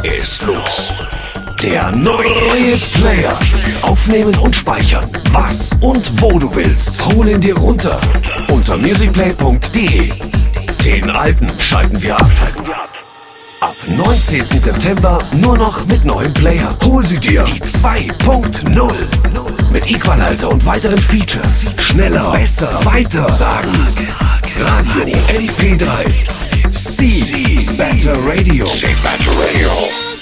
ist los. Der neue Player. Aufnehmen und speichern. Was und wo du willst. Hol ihn dir runter. Unter musicplay.de. Den alten schalten wir ab. Ab 19. September nur noch mit neuem Player. Hol sie dir. Die 2.0. Mit Equalizer und weiteren Features. Schneller, besser, weiter, sagen Radio MP3. C. Better Radio.